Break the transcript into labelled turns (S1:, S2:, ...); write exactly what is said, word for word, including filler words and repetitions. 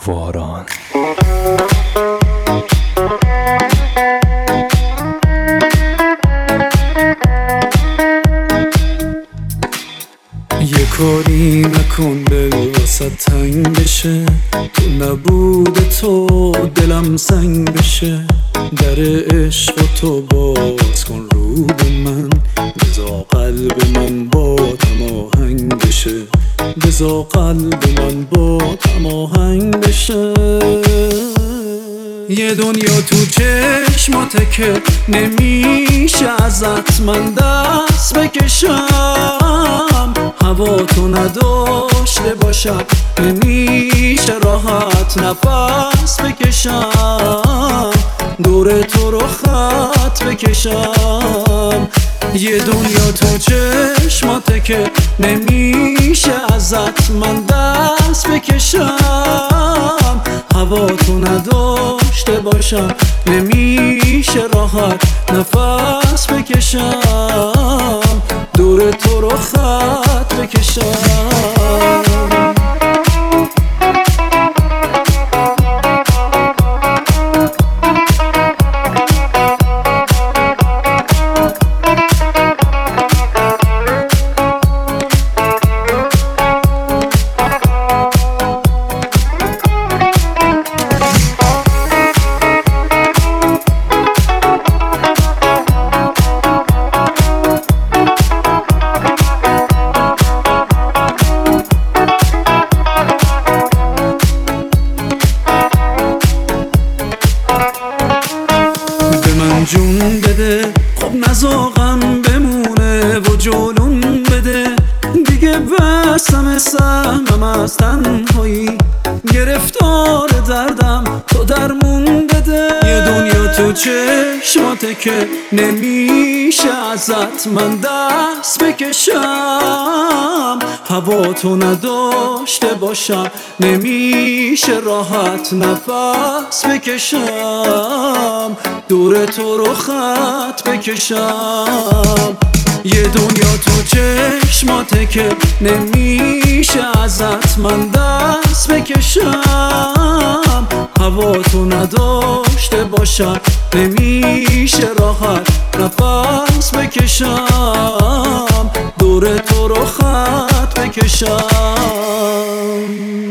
S1: واران.
S2: یه کاری نکن دل واسه تنگ بشه، تو نبود تو دلم سنگ بشه. در عشق و تو باز کن رو به من، بذار قلب من با تماهنگ بشه، بذار قلب من با تماهنگ بشه. یه دنیا تو چشماته که نمیشه ازت من دست بکشم، هوا تو نداشته باشم نمیشه راحت نفس بکشم، دور تو رو خط بکشم. یه دنیا تو چشماته که نمیشه ازت من دست بکشم، هوا تو نداشته باشم نمیشه راحت نفس بکشم، دور تو رو خط بکشم. جون بده خب نزاقم بمونه و جلون بده، دیگه بستم سهمم از تنهایی، گرفتار دردم تو درمون بده. یه دنیا تو چشماته که نمیشه ازت من دست بکشم، هوا تو نداشته باشم نمیشه راحت نفس بکشم، دور تو رو خط بکشم. یه دنیا تو چشماته که نمیشه ازت من دست بکشم، هوا تو نداشته باشم نمیشه راحت نفس بکشم، دور تو رو خط بکشم.